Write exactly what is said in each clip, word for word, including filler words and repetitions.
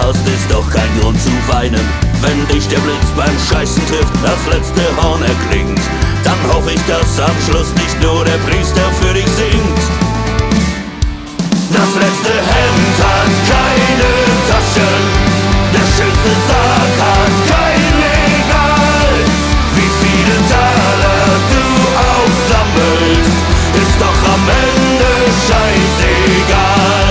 hast, ist doch kein Grund zu weinen. Wenn dich der Blitz beim Scheißen trifft, das letzte Horn erklingt, dann hoffe ich, dass am Schluss nicht nur der Priester für dich singt. Das letzte Hemd hat keine Taschen, der schönste Sarg hat kein Regal. Wie viele Taler du aufsammelst, ist doch am Ende scheißegal.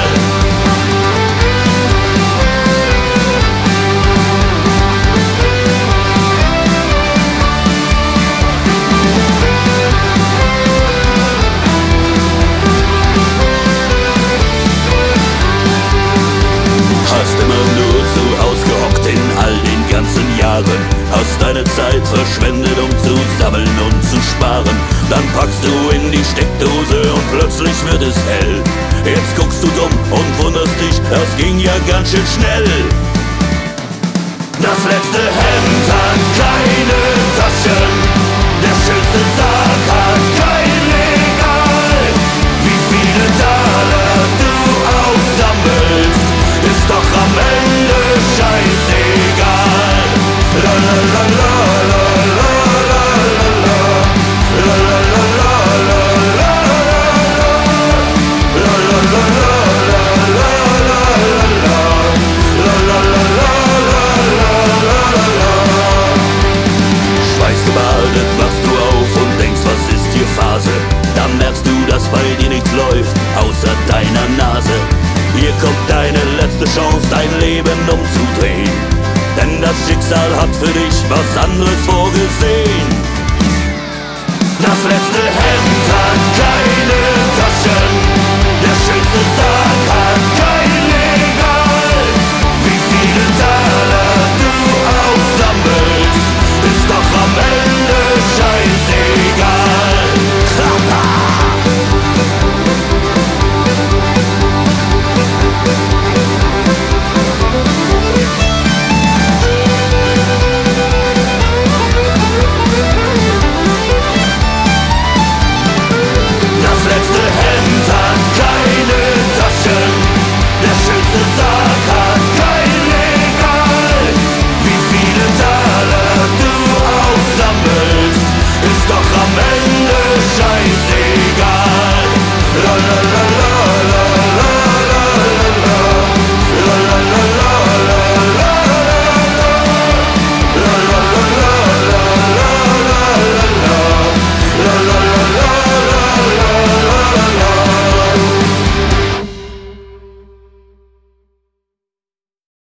Hast immer nur zu Haus gehockt in all den ganzen Jahren, hast deine Zeit verschwendet, um zu sammeln und zu sparen. Dann packst du in die Steckdose und plötzlich wird es hell. Jetzt guckst du dumm und wunderst dich, das ging ja ganz schön schnell. Das letzte Hemd hat keine Taschen, der schönste Sarg hat kein Regal. Wie viele Taler du aufsammelst, ist doch am Ende scheißegal. La la la la la la la la la la la la la la la la la la. Schweißgebadet wachst du auf und denkst, was ist hier Phase? Dann merkst du, dass bei dir nichts läuft, außer deiner Nase. Hier kommt deine letzte Chance, dein Leben umzudrehen, denn das Schicksal hat für dich was anderes vorgesehen. Das letzte Hemd hat keine